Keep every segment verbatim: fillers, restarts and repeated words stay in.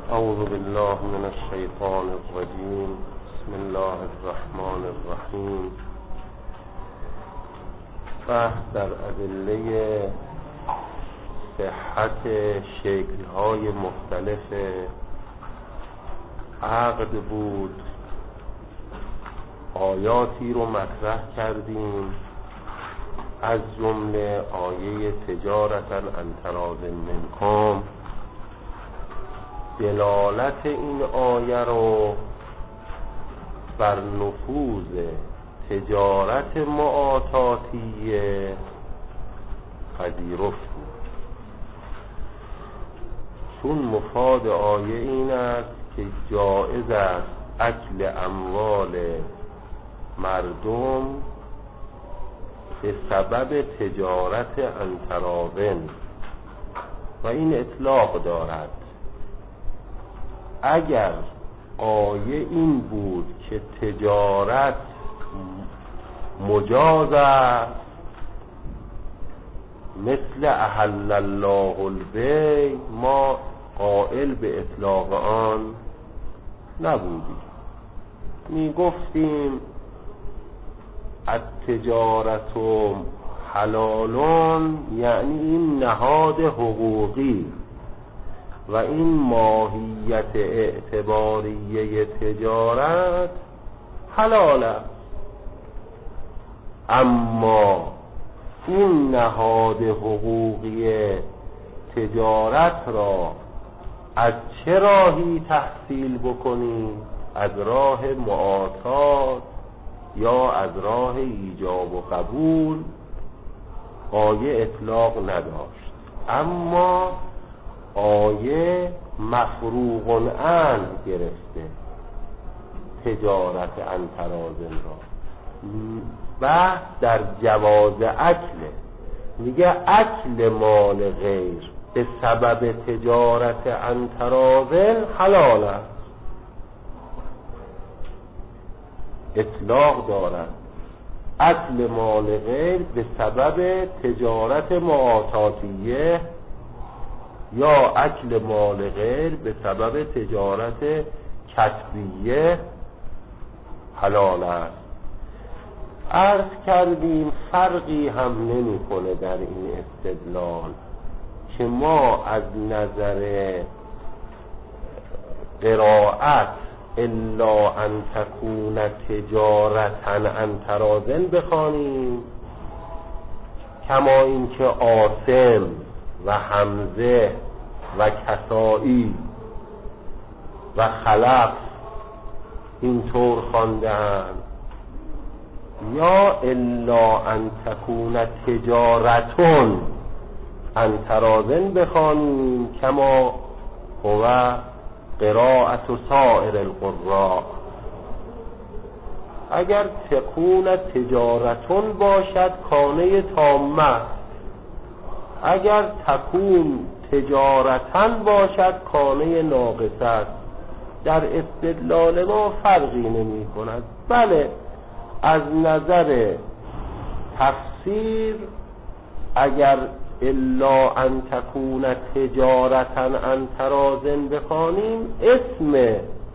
اعوذ بالله من الشیطان الرجیم. بسم الله الرحمن الرحیم. بحث در ادله صحت شکل‌های مختلف عقد بود. آیاتی رو مطرح کردیم، از جمله آیه تجارتا عن تراض منکم. دلالت این آیه رو بر نفوذ تجارت معاطاتیه پذیرفتیم، چون مفاد آیه این است که جایز است اکل اموال مردم به سبب تجارت عن تراض، و این اطلاق دارد. اگر آیه این بود که تجارت مجاز است، مثل احل الله البیع، ما قائل به اطلاق آن نبودیم. می گفتیم التجارت حلالون، یعنی این نهاد حقوقی و این ماهیت اعتباریه تجارت حلال است، اما این نهاد حقوقی تجارت را از چه راهی تحصیل بکنیم؟ از راه معاطات یا از راه ایجاب و قبول آیه اطلاق نداشت. اما آیه مفروغ عنه گرفته تجارت عن تراض را. بحث در جواز اکله، میگه اکل مال غیر به سبب تجارت عن تراض حلال است، اطلاق دارد. اکل مال غیر به سبب تجارت معاطاتیه یا اکل مال غیر به سبب تجارت کسبیه حلال است. عرض کردیم فرقی هم نمی کنه در این استدلال که ما از نظر قرائت الا ان تکون تجارتا عن تراض بخوانیم، کما اینکه عاصم و حمزه و کسائی و خلف اینطور خواندند، یا الا ان تکون تجارتون عن تراض بخوانیم کما هو قراءت سائر القراء. اگر تکون تجارتون باشد کانه تامه، اگر تکون تجارتن باشد کانه ناقصه است. در استدلال ما فرقی نمی کند. بله، از نظر تفسیر اگر الا ان تکون تجارتا عن تراض بخوانیم، اسم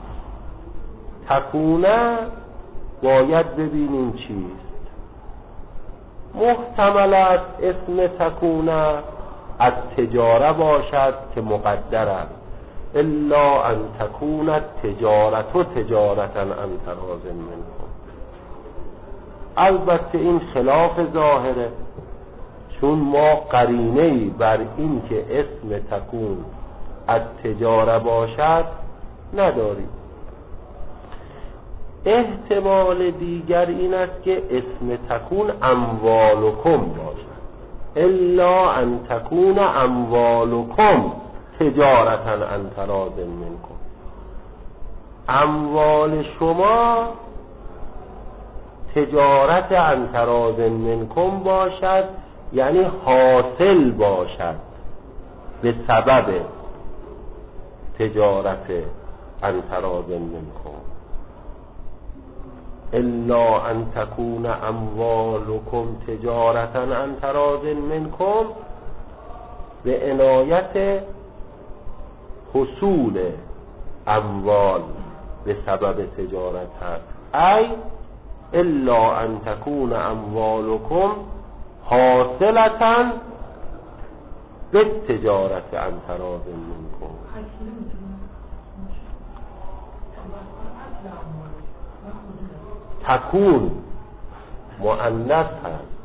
تکونه باید ببینیم چیست. محتمل است اسم تکونه از تجاره باشد که مقدر است، الا ان تکون تجارت و تجارتا عن تراض منکم. البته این خلاف ظاهره، چون ما قرینه‌ای بر این که اسم تکون از تجاره باشد نداریم. احتمال دیگر این است که اسم تکون اموالکم باشد، الا ان تکون اموالکم تجارتا عن تراض منکم. اموال شما تجارت عن تراض منکم باشد، یعنی حاصل باشد به سبب تجارت عن تراض منکم. الا ان تکون اموالکم تجارتا عن تراض منکم به عنایت حصول اموال به سبب تجارت هست، ای الا ان تکون اموالکم حاصلتا به تجارت عن تراض منکم. تکون مؤنث هست.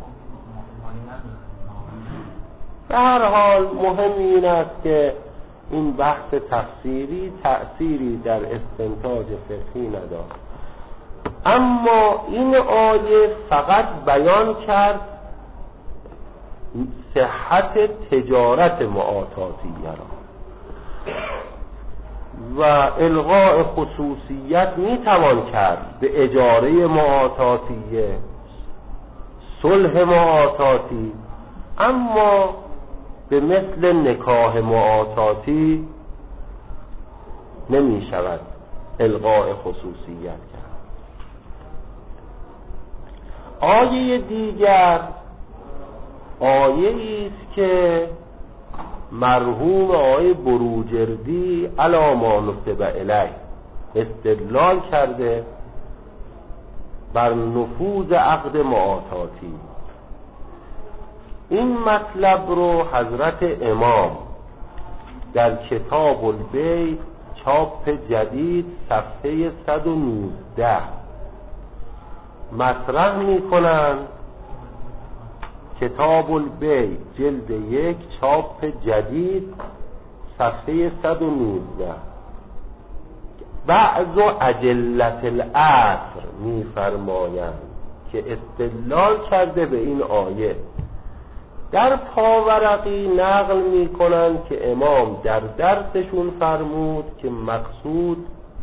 به هر حال مهم این است که این بحث تفسیری تأثیری در استنتاج فقهی ندارد، اما این آیه فقط بیان کرد صحت تجارت معاطاتیه را و الغاء خصوصیت میتوان کرد به اجاره معاطاتیه، صلح معاطاتی، اما به مثل نکاح معاطاتی نمی شود الغاء خصوصیت کرد. آیه دیگر آیه است که مرحوم آقای بروجردی علی ما نصب الیه استدلال کرده بر نفوذ عقد معاطاتی. این مطلب رو حضرت امام در کتاب البیع چاپ جدید صفحه صد و نوزده مطرح می کنند. کتاب البیع جلد یک چاپ جدید صفحه صد و نوزده. بعض اجلت العصر می فرمایند که استدلال کرده به این آیه. در پاورقی نقل می کنند که امام در درسشون فرمود که مقصود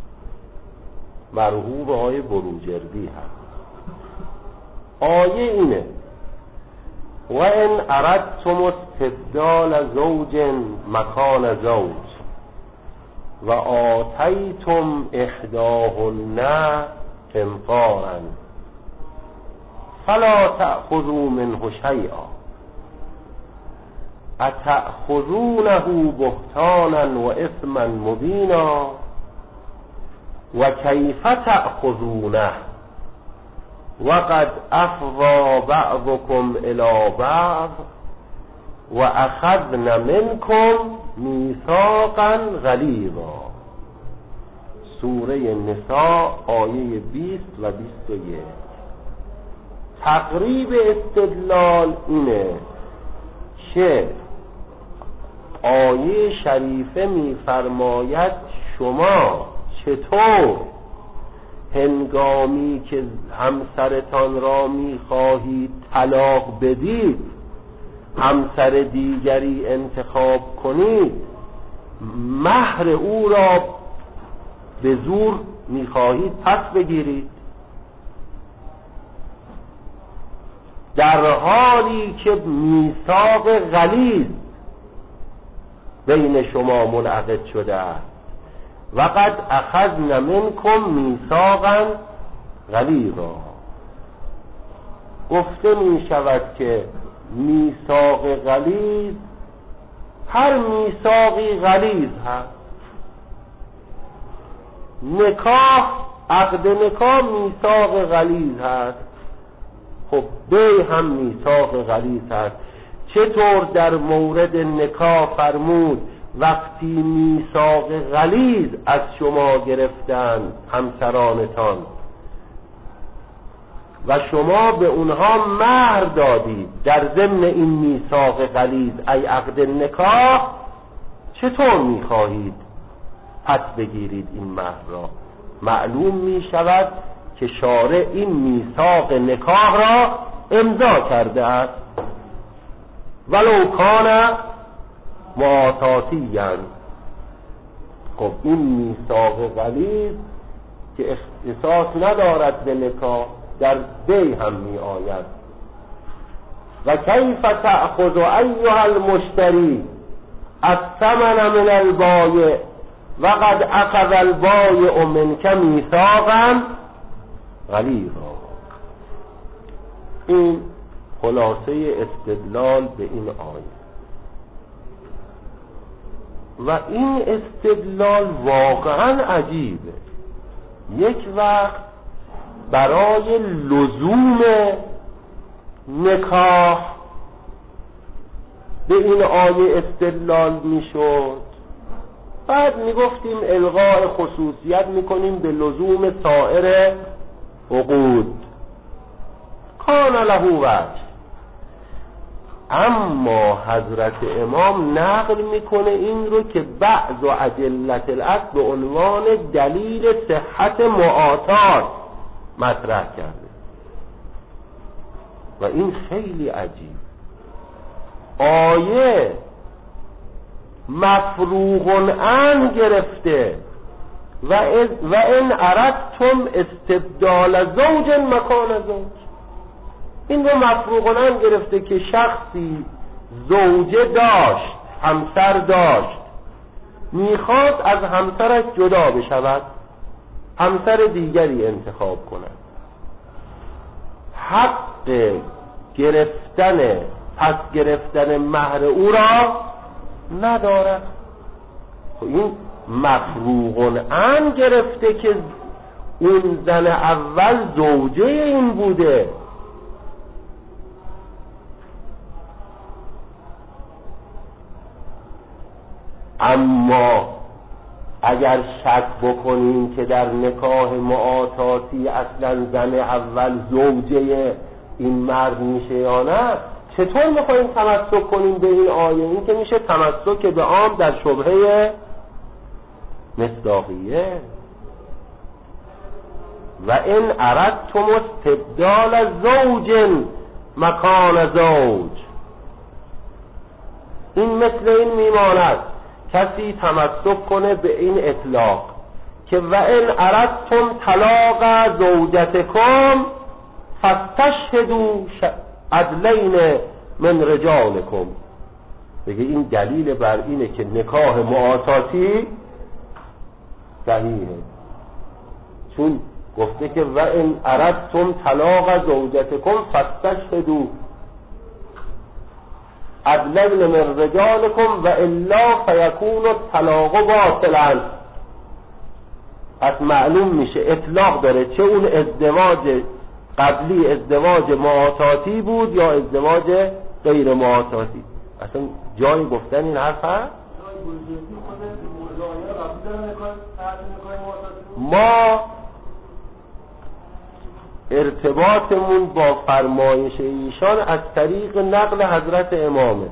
مرحوم آقای بروجردی هست. آیه اینه: و ان اردتم استبدال زوج مکان زوج و آتیتم احداهن قنطارا فلا تأخذوا منه شیئا اتأخذونه بهتانا و اثما مبینا و کیف تأخذونه وقد افضى بعضكم الى بعض و اخذن منكم میثاقا غلیظا. سوره نساء آیه بیست و بیست و یک. تقریب استدلال اینه که آیه شریفه می‌فرماید شما چطور هنگامی که همسرتان را می‌خواهید طلاق بدید همسر دیگری انتخاب کنید، مهر او را به زور می‌خواهید پس بگیرید، در حالی که میثاق غلیظ بین شما منعقد شده است. و قد اخذن منکم میثاقا غلیظا. گفته می شود که میثاق غلیظ هر میثاقی غلیظ هست. نکاح، عقد نکاح میثاق غلیظ هست. خب بیع هم میثاق غلیظ هست. چطور در مورد نکاح فرمود وقتی میثاق غلیظ از شما گرفتند همسرانتان و شما به اونها مهر دادید در ضمن این میثاق غلیظ ای عقد نکاح، چطور میخواهید پس بگیرید این مهر را؟ معلوم میشود که شارع این میثاق نکاح را امضا کرده است ولو کان معاطاتیاً. خب این میثاق غلیظ که اختصاص ندارد به نکاح در بیع هم می آید. و کیف تأخذ ایها المشتری الثمن من البایع و قد اخذ البایع منک میثاقا غلیظا. این خلاصه استدلال به این آیه. و این استدلال واقعا عجیبه. یک وقت برای لزوم نکاح به این آیه استدلال میشد، بعد میگفتیم الغاء خصوصیت میکنیم به لزوم سایر عقود، کان له وجه. اما حضرت امام نقل میکنه این رو که بعض و ادلت الاصل به عنوان دلیل صحت معاطات مطرح کرده و این خیلی عجیب. آیه مفروغ عنه گرفته و و ان اردتم استبدال زوج مکان زوج، این رو مفروغ عنه گرفته که شخصی زوجه داشت، همسر داشت، میخواد از همسرش جدا بشود، همسر دیگری انتخاب کند، حق گرفتن پس گرفتن مهر او را ندارد. این مفروغ عنه گرفته که اون زن اول زوجه این بوده. اما اگر شک بکنیم که در نکاح معاطاتی اصلا زن اول زوجه این مرد میشه یا نه، چطور میخوایم تمسک کنیم به این آیه؟ این که میشه تمسک به عام در شبهه مصداقیه. و ان اردتم استبدال زوج مکان زوج، این مثل این میماند کسی تمسک کنه به این اطلاق که و ان اردتم طلاق زوجتکم فاستشهدوا عدلین من رجالکم، بگه این دلیل بر اینه که نکاح معاطاتی صحیحه، چون گفته که و ان اردتم طلاق زوجتکم فاستشهدوا عدلین من رجالکم و الا فیکون الطلاق باطلا. پس معلوم میشه اطلاق داره، چه اون ازدواج قبلی ازدواج معاطاتی بود یا ازدواج غیر معاطاتی. اصلا جای گفتن این حرف هست؟ ما ارتباطمون با فرمایش ایشان از طریق نقل حضرت امامه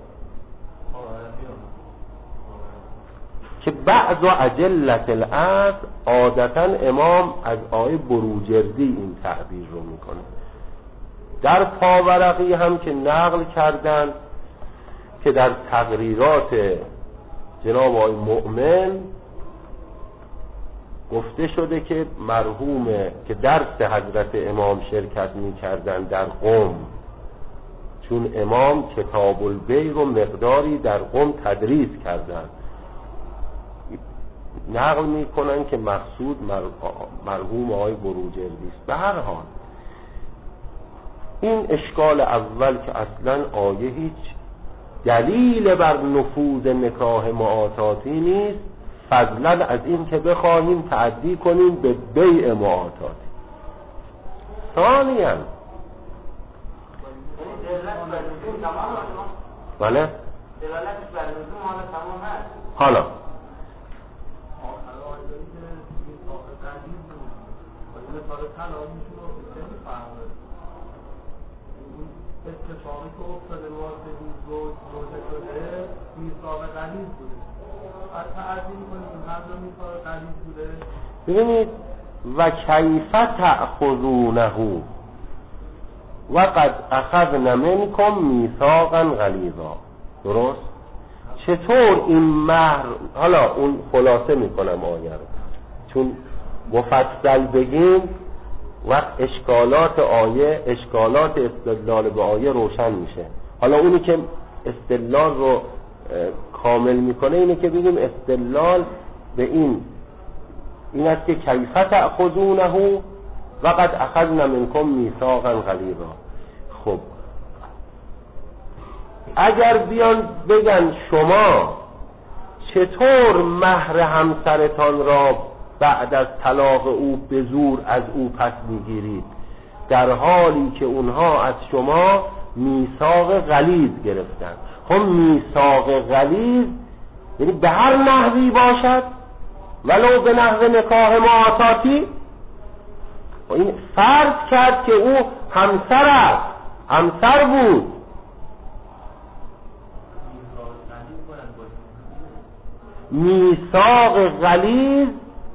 که بعض و اجلت الاصل عادتا امام از آیه بروجردی این تعبیر رو میکنه. در پاورقی هم که نقل کردن که در تقریرات جناب آقای مؤمن گفته شده که مرحومه که درس حضرت امام شرکت میکردن در قم، چون امام کتاب البیع رو مقداری در قم تدریس کردن، نقل میکنن که مقصود مرحوم آقای بروجردی است. به هر حال این اشکال اول که اصلا آیه هیچ دلیل بر نفوذ نکاح معاطاتی نیست، فضلا از این که بخواهیم تعدی کنیم به بیع معاطاتی. ثانیاً بله حالا اتفاقی که افتاده واسه این زوج زوجه شده میثاق غلیظ بوده، از تعدیل کنیم هم رو میثاق غلیظ بوده. ببینید و کیف تأخذونه و قد اخذن منکم میثاقا غلیظا، درست؟ چطور این مهر، حالا اون خلاصه میکنم آیه رو چون مفصل بگیم وقت اشکالات آیه، اشکالات استدلال به آیه روشن میشه. حالا اونی که استدلال رو کامل میکنه اینه که بگیم استدلال به این این است که کیف تأخذونه و قد اخذنا منکم میثاقا غلیظا. خب اگر بیان بگن شما چطور مهر همسرتان را بعد از طلاق او به زور از او پس میگیرید در حالی که اونها از شما میثاق غلیظ گرفتن؟ خب میثاق غلیظ یعنی به هر نحوی باشد، ولو به نحو نکاح معاطاتی. این فرض کرد که او همسر است، همسر بود. میثاق غلیظ،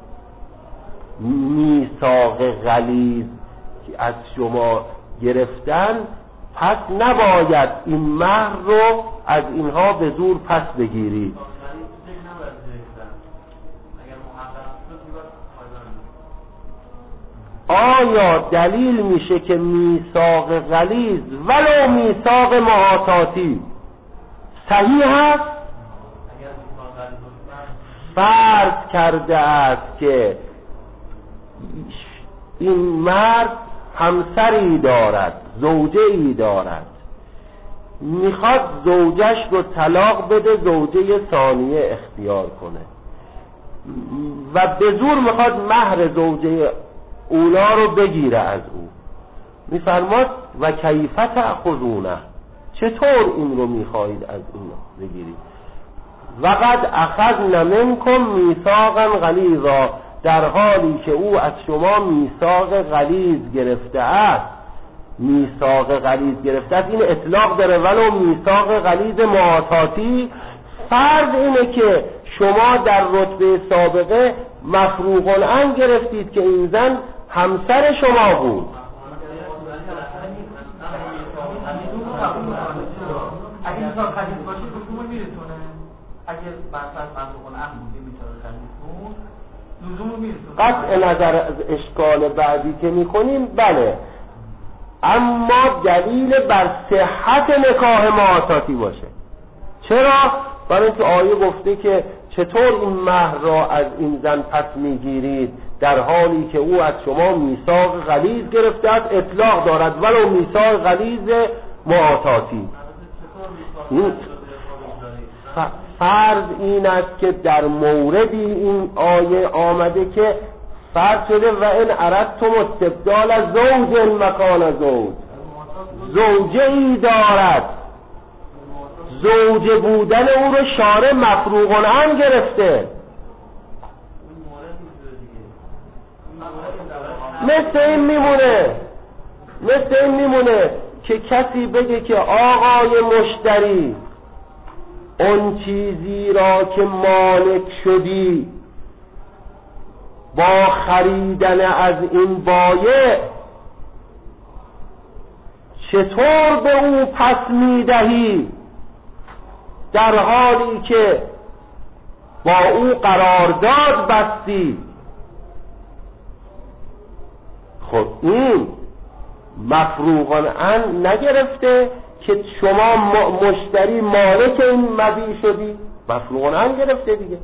میثاق غلیظ که از شما گرفتن، پس نباید این مهر رو از اینها به زور پس بگیرید. آیا دلیل میشه که میثاق غلیظ ولو میثاق معاطاتی صحیح هست؟ فرض کرده است که این مرد همسری دارد، زوجه ای دارد، میخواد زوجش رو طلاق بده، زوجه ثانیه اختیار کنه و به زور میخواد مهر زوجه اولا رو بگیره از او. میفرماد و کیف تأخذونه، چطور این رو میخواهید از این بگیرید؟ وقد اخذن منکم میثاقا غلیظا، در حالی که او از شما میثاق غلیظ گرفته است. میثاق غلیظ گرفته است این اطلاق داره، ولو میثاق غلیظ معاطاتی. فرض اینه که شما در رتبه سابقه مفروغ العن گرفتید که این زن همسر شما بود. اگه میثاق غلیظ باشه حکم میرسونه، اگه مثلا مفروغ العن بوده میثاق غلیظ لزوم میرسونه. قطع نظر از اشکال بعدی که میکنیم بله، اما دلیل بر صحت نکاح معاطاتی باشه. چرا؟ برای اینکه آیه گفته که چطور این مهر را از این زن پس میگیرید در حالی که او از شما میثاق غلیظ گرفته است، اطلاق دارد ولو میثاق غلیظ معاطاتی. فرض این است که در موردی این آیه آمده که فرض شده و این اردتم استبدال زوج مکان زوج، زوجه ای دارد، زوجه بودن او رو شارع مفروغ العن گرفته. مثل این میمونه مثل این میمونه که کسی بگه که آقای مشتری، اون چیزی را که مالک شدی با خریدن از این بایع چطور به او پس میدهی در حالی که با او قرارداد بستی؟ خب این مفروغ العن نگرفته که شما مشتری مالک این مبیع شدی، مفروغ العن گرفته دیگه.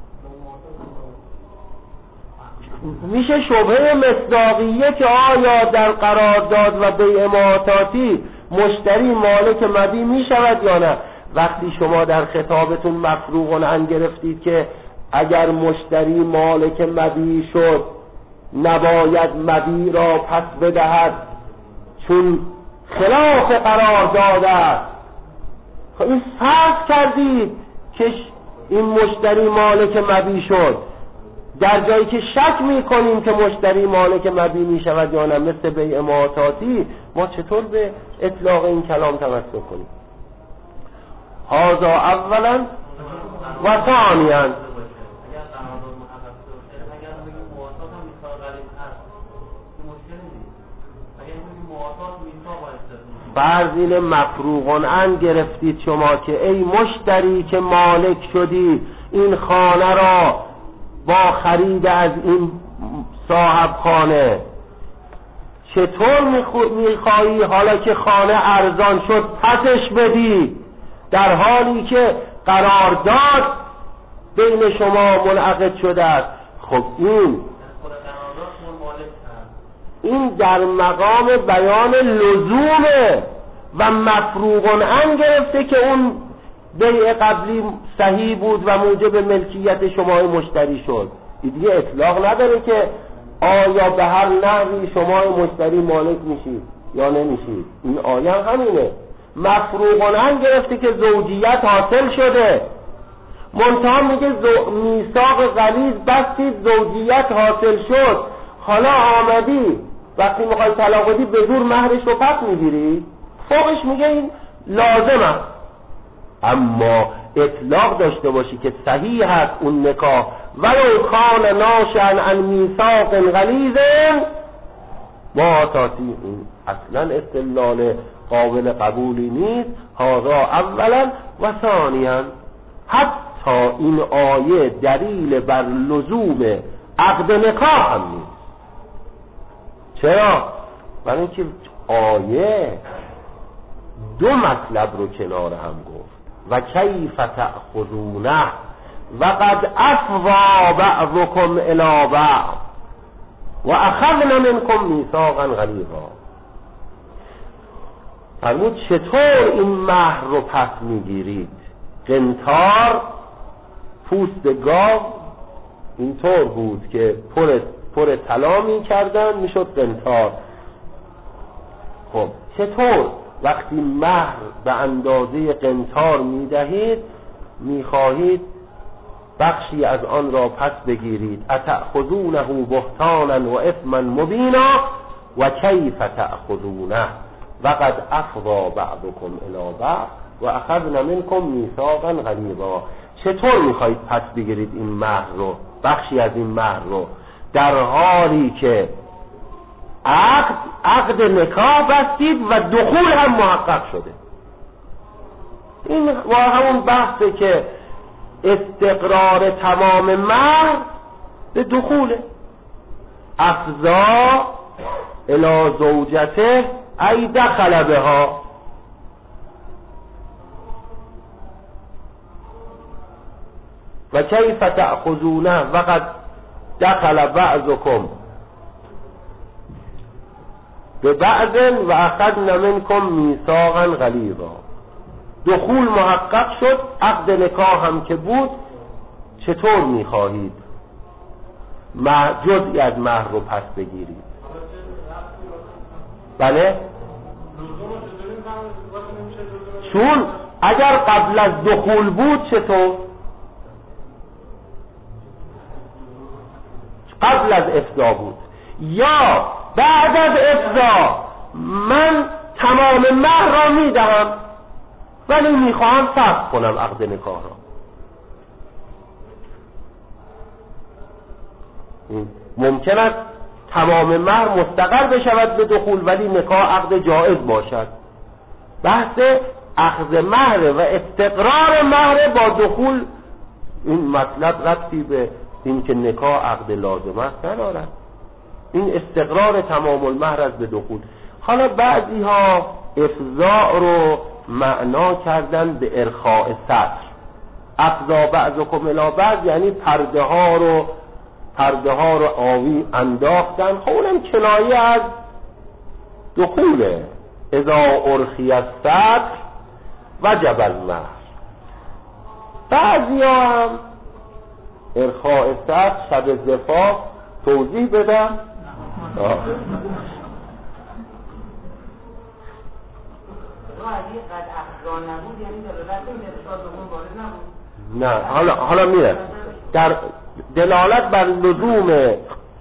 میشه شبهه مصداقیه که آیا در قرارداد و بیع معاطاتی مشتری مالک مبیع میشود یا نه؟ وقتی شما در خطابتون مفروغ العن گرفتید که اگر مشتری مالک مبیع شد نباید مبیع را پس بدهد چون خلاف قرارداد است، خب این فرض کردید که این مشتری مالک مبیع شد، در جایی که شک میکنیم که مشتری مالک مبیع میشود یا نه مثل بیع معاطاتی، ما چطور به اطلاق این کلام تمسک کنیم؟ هذا اولا و ثانیا. فرض این مفروغ العن گرفتید شما که ای مشتری که مالک شدی این خانه را با خرید از این صاحب خانه، چطور میخوایی حالا که خانه ارزان شد پسش بدی در حالی که قرارداد بین شما منعقد شده است؟ خب این این در مقام بیان لزومه و مفروغ العن گرفته که اون بیع قبلی صحیح بود و موجب ملکیت شما مشتری شد، این دیگه اطلاق نداره که آیا به هر نحوی شما مشتری مالک میشید یا نمیشید. این آیه همینه. مفروغانه گرفته که زوجیت حاصل شده، منتها میگه زو... میثاق غلیظ بستید زوجیت حاصل شد، حالا آمدی وقتی میخوای طلاق بدی به زور مهرش رو پس میگیری، فوقش میگه این لازم است. اما اطلاق داشته باشی که صحیح هست اون نکاح ولو کان ناشئا عن میثاق غلیظ ما تاتی، این اصلا استدلال قابل قبولی نیست. هذا اولا و ثانیا، حتی این آیه دلیل بر لزوم عقد نکاح هم نیست. چرا؟ برای اینکه آیه دو مطلب رو کنار هم گفت و کیف تأخذونه و قد افضا بعضکم الی بعض و اخذنا منکم میثاقا غلیظا. فرمود چطور این مهر رو پس میگیرید؟ قنطار پوست گاو اینطور بود که پر پر طلا میکردن میشد قنطار. خب چطور وقتی مهر به اندازه قنطار میدهید میخواهید بخشی از آن را پس بگیرید؟ اتأخذونه بهتانا و اثما مبینا و کیف تأخذونه و قد افضا بعضکم الی بعض و اخذنا منکم میثاقا غلیظا. چطور میخواهید پس بگیرید این مهر رو، بخشی از این مهر رو، در حالی که عقد عقد نکاح بستید و دخول هم محقق شده؟ این و همون بحثه که استقرار تمام مهر به دخوله. افضا الی زوجته ای دخل بها. و کیف تأخذونه و قد دخل بعضکم به بعض و اخذنا منکم میثاقا غلیظا. دخول محقق شد، عقد نکاح هم که بود، چطور میخواهید جزئی از مهر رو پس بگیرید؟ بله، چون اگر قبل از دخول بود چطور؟ قبل از افضا بود یا بعد از افضا من تمام مهر را میدهم ولی میخواهم فسخ کنم عقد نکاح را. ممکن است تمام مهر مستقر بشود به دخول ولی نکاح عقد جائز باشد. بحث اخذ مهر و استقرار مهر با دخول، این مطلب ربطی به این که نکاح عقد لازم است ندارد. این استقرار تمام المهر از به دخول. حالا بعضی ها افضاء رو معنا کردن به ارخاء سطر. افضا بعضکم الی بعض یعنی پرده ها رو پرده ها رو آوی انداختن. خب اونم کنایه از دخوله. اذا ارخی السطر وجب المهر. بعضی ها هم ارخاء سطر شب زفاف توضیح بدم. نه حالا حالا میره در دلالت بر لزوم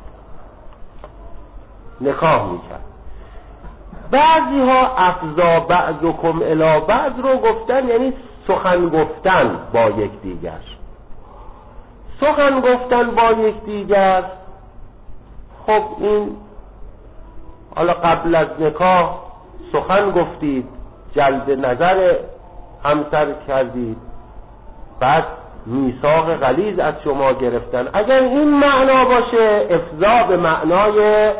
نکاح میکرد. بعضی ها افضا بعضکم الی بعض رو گفتن یعنی سخن گفتن با یکدیگر. سخن گفتن با یکدیگر، خب این حالا قبل از نکاح سخن گفتید، جلب نظر همسر کردید، بعد میثاق غلیظ از شما گرفتن. اگر این معنا باشه افضا به معنای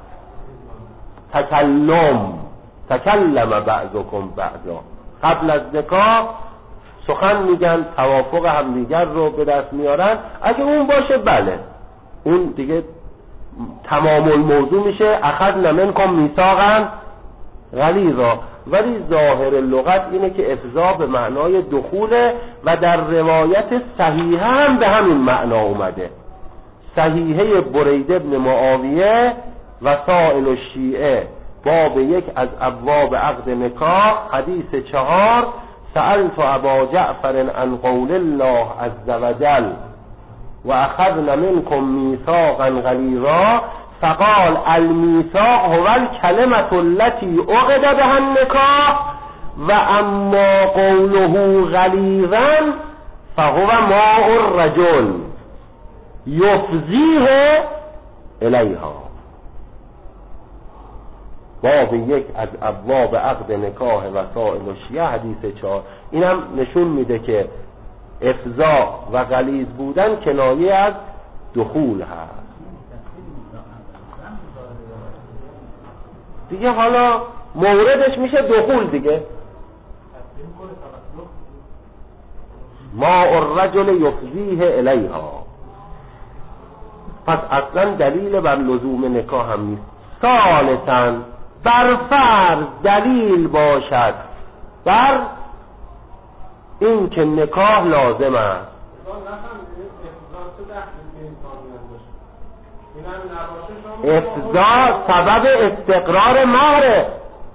تکلم، تکلم بعضکم بعضا، قبل از نکاح سخن میگن، توافق همدیگر رو به دست میارن. اگه اون باشه بله، اون دیگه تمام الموضوع میشه اخذنا منکم میثاقا غلیظا. ولی ظاهر لغت اینه که افضا به معنای دخوله و در روایت صحیحه هم به همین معنا اومده. صحیحه برید ابن معاویه وسائل الشیعه باب یک از ابواب عقد نکاح حدیث چهار سألت ابا جعفر عن قول الله عز وجل و اخذن منکم میثاقا غلیظا فقال الميثاق هو الكلمة التي عقد بها النكاح و اما قوله غلیظا فهو ماء الرجل یفضیه الیها. باب یک از ابواب عقد نکاح وسائل الشیعه حدیث چهار. اینم نشون میده که افضا و غلیظ بودن کنایه از دخول هست دیگه. حالا موردش میشه دخول دیگه. ما الرجل یفضیه الیها. پس اصلا دلیل بر لزوم نکاح هم نیست. ثالثاً بر فرض دلیل باشد بر این که نکاح لازم است. افضا سبب استقرار مهره.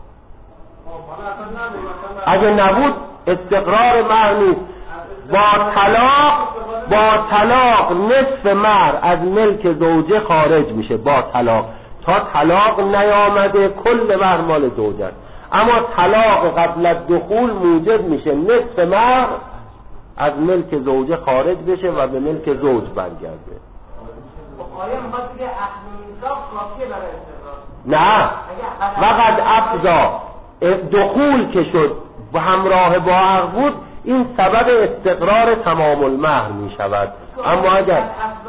اگه نبود استقرار مهر نیست. با طلاق با طلاق نصف مهر از ملک زوجه خارج میشه. با طلاق تا طلاق نیامده کل مهر مال زوجه است. اما طلاق قبل از دخول موجب میشه نصف مهر از ملک زوجه خارج بشه و به ملک زوج برگرده. آیا میخواد بگه اخذ میثاق کافیه برای استقرار؟ نه، وقد افضا دخول که شد و همراه با عقد بود این سبب استقرار تمام المهر می شود. اما اگر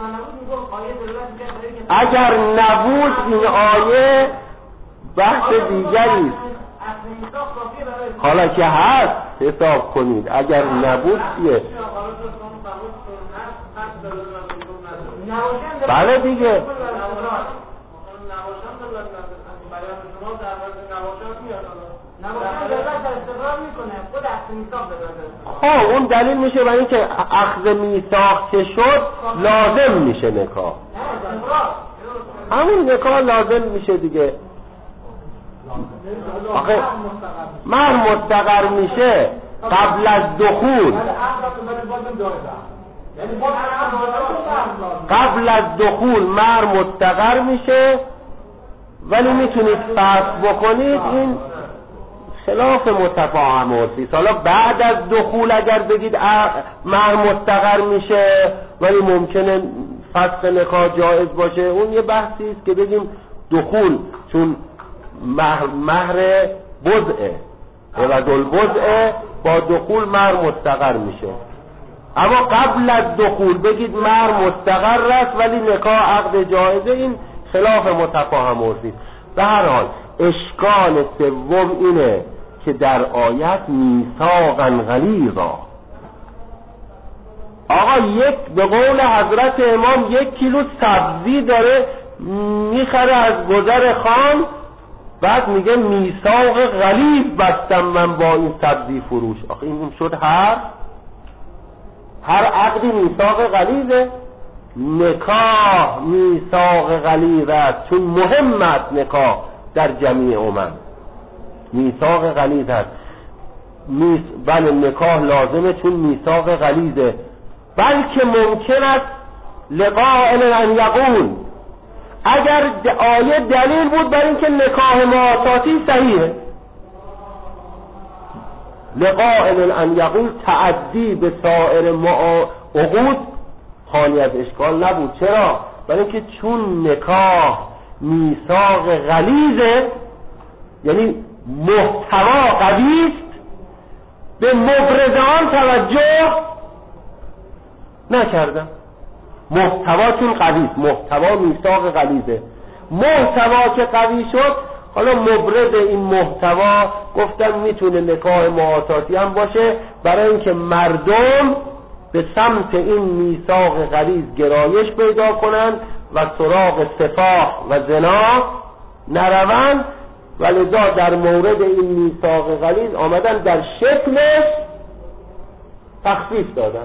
اگر نبود این آیه بحث دیگری است. حالا که هست حساب کنید. اگر نبود چیه؟ بله دیگه. خب اون دلیل میشه برای اینکه اخذ میثاق که شد لازم میشه نکاح. همون نکاح لازم میشه دیگه. آخه مهر مستقر میشه قبل از دخول. قبل از دخول مهر مستقر میشه ولی میتونید فصل بکنید. این خلاف متفاهم است. حالا بعد از دخول اگر بگید مهر مستقر میشه ولی ممکنه فسخ نکاح جایز باشه، اون یه بحثی است که بگیم دخول چون مهر مهر بضعه عوض البضعه با دخول مهر مستقر میشه. اما قبل از دخول بگید مهر مستقر است ولی نکاح عقد جایزه، این خلاف متفاهم است. به هر حال اشکال سوم اینه که در آیت میثاقا غلیظا، آقا یک به قول حضرت امام یک کیلو سبزی داره میخره از گذر خان، بعد میگه میثاق غلیظ بستم من با این سبزی فروش. آخه این شد هر هر عقدی میثاق غلیظه. نکاح میثاق غلیظ است چون مهم است نکاح در جمیع امم میثاق غلیظ است. میث بله نکاح لازمه چون میثاق غلیظه، بلکه ممکن است لقائل ان یقول، اگر آیه دلیل بود بر اینکه نکاح معاصاتی صحیحه، لقائل ان یقول تعدی به سایر عقود خالی از اشکال نبود. چرا؟ برای اینکه چون نکاح میثاق غلیظه یعنی محتوا قوی است، به مبرز آن توجه نکردم. محتوا چون قوی است، محتوا میثاق غلیظه، محتوا که قوی شد حالا مبرز این محتوا گفتن میتونه نکاح معاصاتی هم باشه برای اینکه مردم به سمت این میثاق غلیظ گرایش پیدا کنن و سراغ سفاح و زنا نروند ولذا در مورد این میثاق غلیظ آمدن در شکلش تخفیف دادن.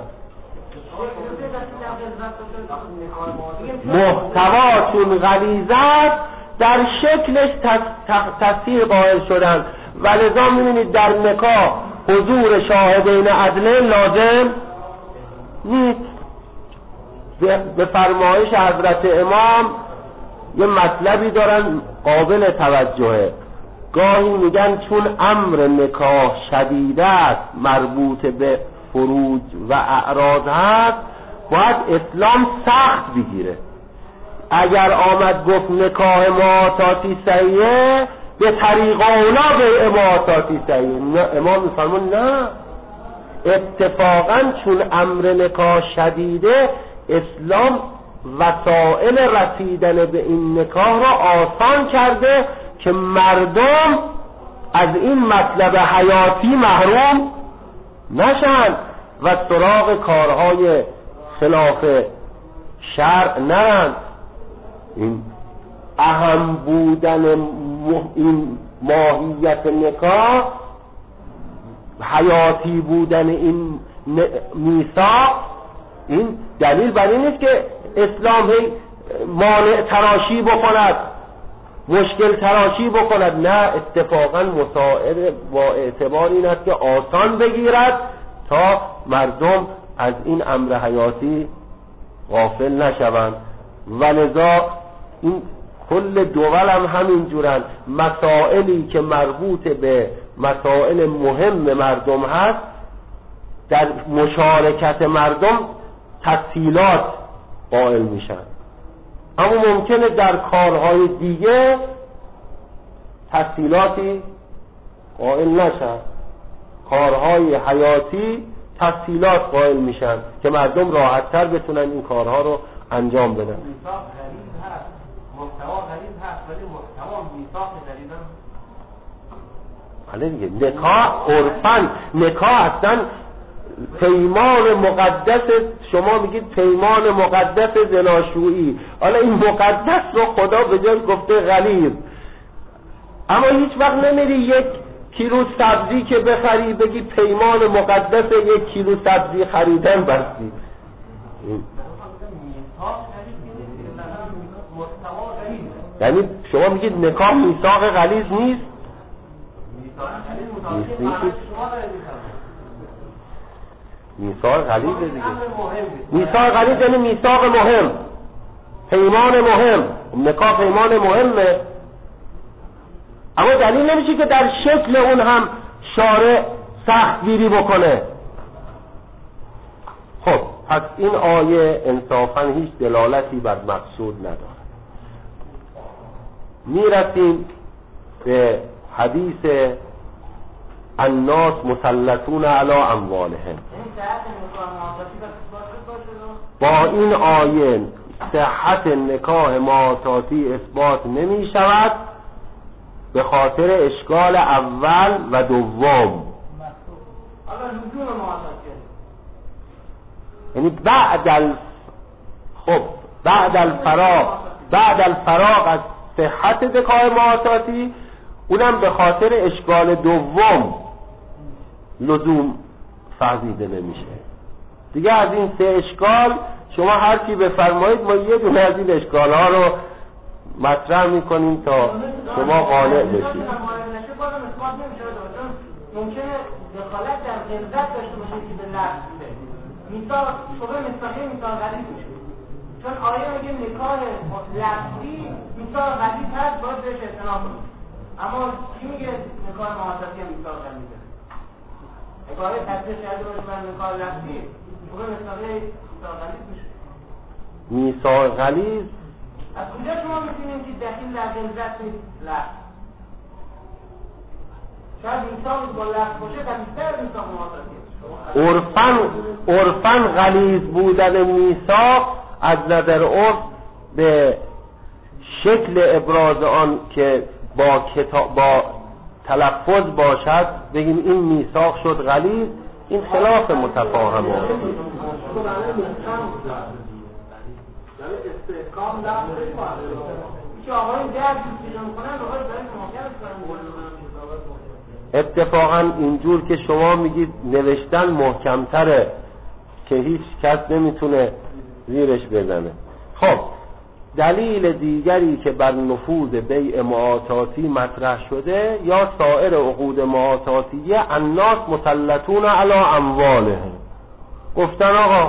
محتوا چون غلیظ است در شکلش تفسیر قائل شدن. ولذا می‌بینید در نکاح حضور شاهدین عدلین لازم نیست. به فرمایش حضرت امام یه مطلبی دارن قابل توجهه. گاهی میگن چون امر نکاح شدید است، مربوط به فروج و اعراض هست، باید اسلام سخت بگیره. اگر آمد گفت نکاح معاطاتی صحیحه، به طریق اولا به معاطاتی صحیحه. امام میفرمون نه، اتفاقا چون امر نکاح شدیده، اسلام وسائل رسیدن به این نکاح را آسان کرده که مردم از این مطلب حیاتی محروم نشن و سراغ کارهای خلاف شرع نرن. این اهم بودن این ماهیت نکاح، حیاتی بودن این میثاق، این دلیل بر این نیست که اسلام هی مانع تراشی بکند، مشکل تراشی بکند. نه، اتفاقا مساعد با اعتبار این است که آسان بگیرد تا مردم از این امر حیاتی غافل نشوند. ولذا این کل دول هم همین جورن. مسائلی که مربوط به مسائل مهم مردم هست، در مشارکت مردم تسهیلات قائل میشن، اما ممکنه در کارهای دیگه تسهیلاتی قائل نشن. کارهای حیاتی تسهیلات قائل میشن که مردم راحت‌تر بتونن این کارها رو انجام بدن. میثاق غلیظ هست، محتوا غلیظ هست، ولی محتوا میثاق غلیظ هست. بله دیگه. نکاح عرفاً، نکاح اصلا پیمان مقدس، شما میگید پیمان مقدس زناشویی، حالا این مقدس رو خدا به جای گفته غلیظ. اما هیچ وقت نمیری یک کیلو سبزی که بخری بگی پیمان مقدس یک کیلو سبزی خریدن بستی. یعنی شما میگید نکاح میثاق غلیظ نیست؟ نیست. میثاق غلیظ دیگه. میثاق غلیظ یعنی میثاق مهم، پیمان مهم. نکاح پیمان مهمه، اما دلیل نمیشه که در شکل اون هم شارع سختگیری بکنه. خب پس این آیه انصافاً هیچ دلالتی بر مقصود نداره. میرسیم به حدیث الناس مسلطون علی اموالهم. با این آیه صحت نکاح معاطاتی اثبات نمی شود به خاطر اشکال اول و دوم. یعنی بعد ال... خب بعد الفراغ بعد الفراغ از صحت نکاح معاطاتی، اونم به خاطر اشکال دوم لزوم فهمیده نمیشه دیگه. از این سه اشکال شما هر کی بفرمایید ما یه دونه از این اشکال ها رو مطرح میکنیم تا شما قانع بشید. ممکنه دخالت در غلظت داشته باشه که به لفظ میثاق شبه میثاقی میثاق غلیظ میشه، چون آیه میگه نکاح لفظی میثاق غلیظ هست، باید بهش اعتنا کنیم. اما کی میگه نکاح معاطاتی هم میثاق غلیظه؟ نکاح تصدیق کرده باشه بر نکاح لفظی شبه میثاقی میثاق غلیظ میشه. میثاق غلیظ از کجا شما میتونید که دخیل در غلظت نیست لفظ؟ شاید میثاق با لفظ باشه و بیشتر میثاق معاطاتی. عرفاً عرفاً غلیظ بودن میثاق از نظر عرف به شکل ابراز آن که با کتاب با تلفظ باشد بگیم این میثاق شد غلیظ، این خلاف متفاهمه. یعنی استحکام لفظ که آقایون درد پیدا میکنن رو باید برای محکمش کنن. اتفاقا اینجور که شما میگید نوشتن محکمتره که هیچ کس نمیتونه زیرش بزنه. خب دلیل دیگری که بر نفوذ بیع معاطاتی مطرح شده یا سایر عقود معاطاتیه، الناس مسلطون علی اموالهم، گفتن آقا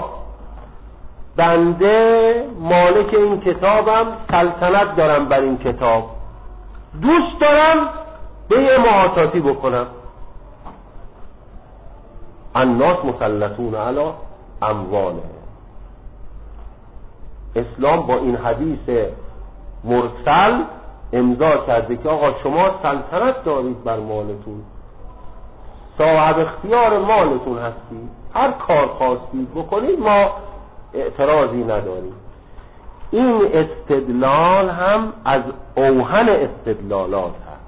بنده مالک این کتابم، سلطنت دارم بر این کتاب، دوست دارم بیع معاطاتی بکنم. الناس مسلطون علی اموالهم. اسلام با این حدیث مرسل امضا کرده که آقا شما سلطنت دارید بر مالتون، صاحب اختیار مالتون هستید، هر کار خواستید بکنید، ما اعتراضی نداریم. این استدلال هم از اوهن استدلالات هست.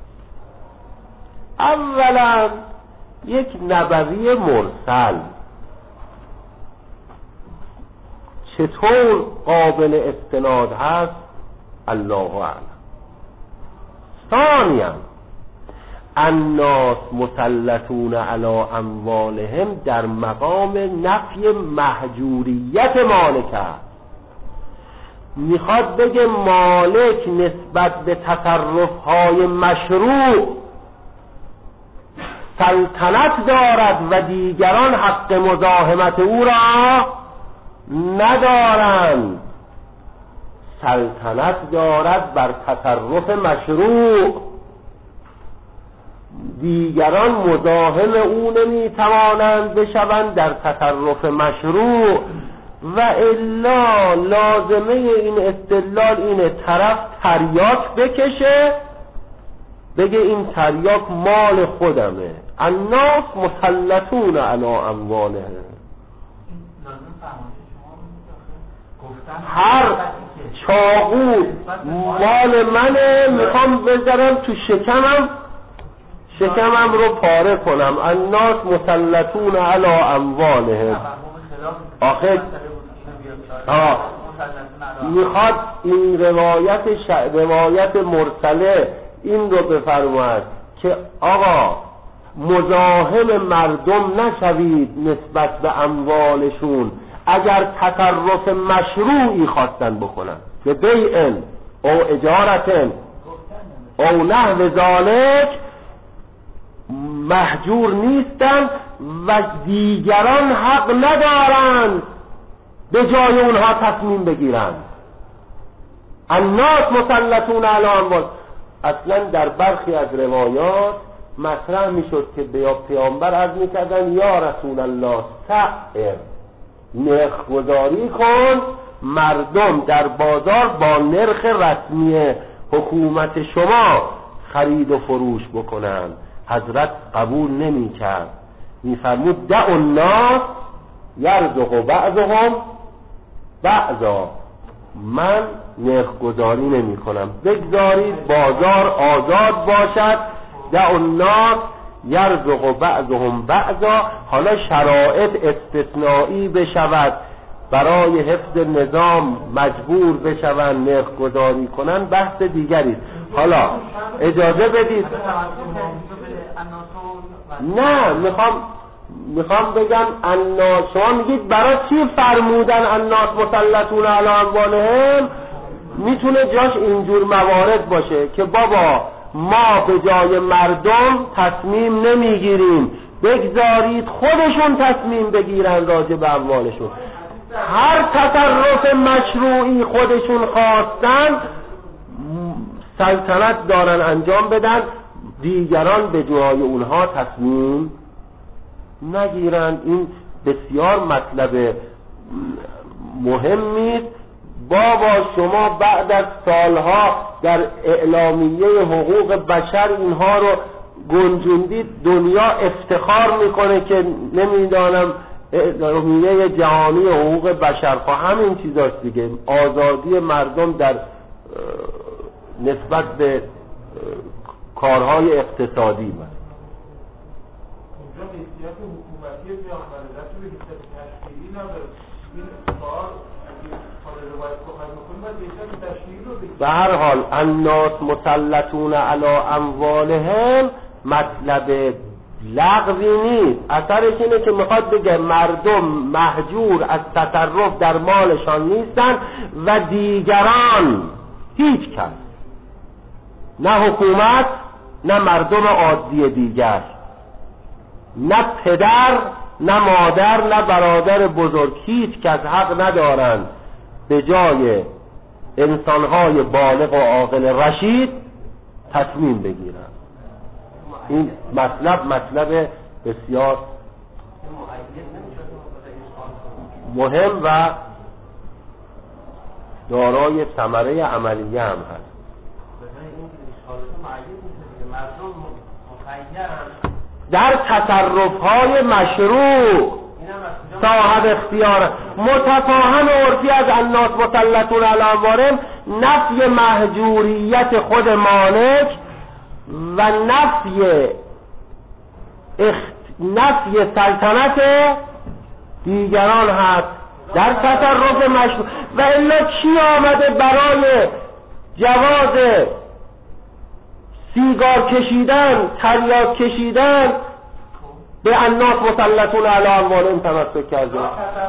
اولا یک نبوی مرسل چطور قابل استناد هست الله اعلم. ثانیا الناس مسلطون علی اموالهم در مقام نفی محجوریت مالک است. میخواد بگه مالک نسبت به تصرفهای مشروع سلطنت دارد و دیگران حق مزاحمت او را ندارند. سلطنت دارد بر تصرف مشروع، دیگران مزاحم او نمیتوانند بشوند در تصرف مشروع. و الا لازمه این استدلال اینه طرف تریاک بکشه بگه این تریاک مال خودمه. الناس مسلطون علی اموالهم. هر چاقو مال منه، میخوام بذارم تو شکمم، شکمم رو پاره کنم. الناس مسلطون علی اموالهم. آخه آه میخواد این روایت ش... روایت مرسله این رو بفرماید که آقا مزاحم مردم نشوید نسبت به اموالشون اگر تصرف مشروعی خواستن بکنن، به بیع او اجارت او نحو ذالک، محجور نیستن و دیگران حق ندارند به جای اونها تصمیم بگیرند. الناس مسلطون علی اموال. اصلا در برخی از روایات مطرح میشد که به پیامبر عرض میکردن یا رسول الله سعر، نرخ گذاری کن، مردم در بازار با نرخ رسمی حکومت شما خرید و فروش بکنن. حضرت قبول نمی کرد، می فرمود دع الناس یرزق بعضهم بعضا، من نرخ گذاری نمی کنم، بگذارید بازار آزاد باشد. دع الناس یرزق بعضهم بعضا. حالا شرایط استثنایی بشود، برای حفظ نظام مجبور بشوند نرخ گذاری کنن، بحث دیگری. حالا اجازه بدید، نه میخوام میخوام بگم الناس، شما میگید برای چی فرمودن الناس مسلطون علی اموالهم؟ میتونه جاش اینجور موارد باشه که بابا ما به جای مردم تصمیم نمیگیریم، بگذارید خودشون تصمیم بگیرن راجع به اموالشون. هر تصرف مشروعی خودشون خواستن سلطنت دارن انجام بدن، دیگران به جای اونها تصمیم نگیرن. این بسیار مطلب مهمی است. بابا شما بعد از سالها در اعلامیه حقوق بشر اینها رو گنجوندید، دنیا افتخار میکنه که نمیدانم اعلامیه جهانی حقوق بشر، خب همین چیزاست دیگه، آزادی مردم در نسبت به کارهای اقتصادی. من اینجا حیثیت حکومتی پیامبر رسول حیثیت تشکیلی نداره. این کار اگه کار روایت صحبت بکنیم به هر حال الناس مسلطون علی اموالهم مطلب لغوی نیست، اثرش اینه که میخواد بگه مردم محجور از تصرف در مالشان نیستن و دیگران هیچ کس، نه حکومت نه مردم عادی دیگر، نه پدر نه مادر نه برادر بزرگ، هیچ کس حق ندارند به جای انسانهای بالغ و عاقل رشید تصمیم بگیرند. این مطلب مطلب بسیار مهم و دارای ثمره عملیه هم هست. در تصرف‌های مشروع صاحب اختیار متفاهم عرفی از الناس مسلطون علی اموالهم نفی محجوریت خود مالک و نفی اخت... نفی سلطنت دیگران هست در تصرف مشروع. و الا چی آمده برای جواز سیگار کشیدن، تریاک کشیدن به الناس مسلطون علی اموالهم تمسک کرده؟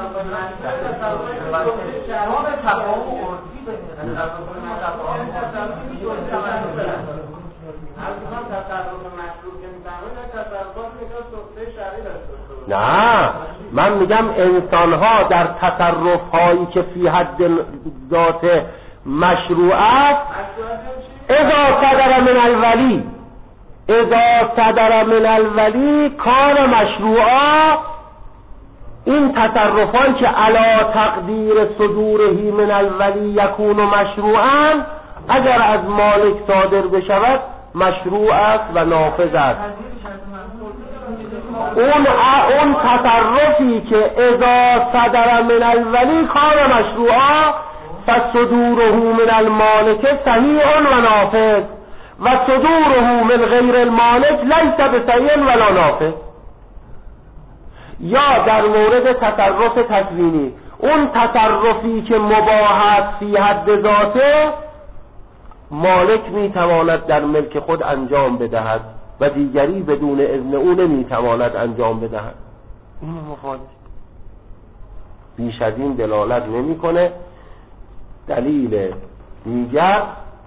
نه، من میگم انسان‌ها در تصرف‌هایی که فی حد ذات مشروع است، اذا صدر من الولی اذا صدر من الولی کار مشروعا، این تصرفان که علی تقدیر صدورهی من الولی یکون مشروعا، اگر از مالک صادر بشود مشروع است و نافذ است. اون اون تصرفی که اذا صدر من الولی کار مشروعا فصدوره من المالک صحیح و نافذ و صدوره من غیر المالک لیس بصحیح ولا نافذ. یا در مورد تصرف تکوینی، اون تصرفی که مباح است فی حد ذاته، مالک میتواند در ملک خود انجام بدهد و دیگری بدون اذن او نمیتواند انجام بدهد. این مخالف بیش از این دلالت نمیکنه. دلیل دیگر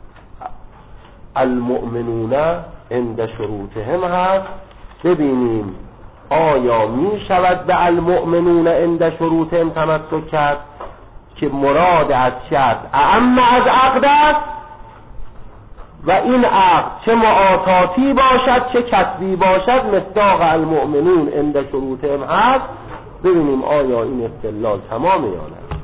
المؤمنون عند شروطهم هست. ببینیم آیا می شود به المؤمنون عند شروطهم تمسک کرد که مراد از شرط اعم از عقد است و این عقد چه معاطاتی باشد چه کسبی باشد مصداق المؤمنون عند شروطهم هست. ببینیم آیا این استدلال تمامه یا نه.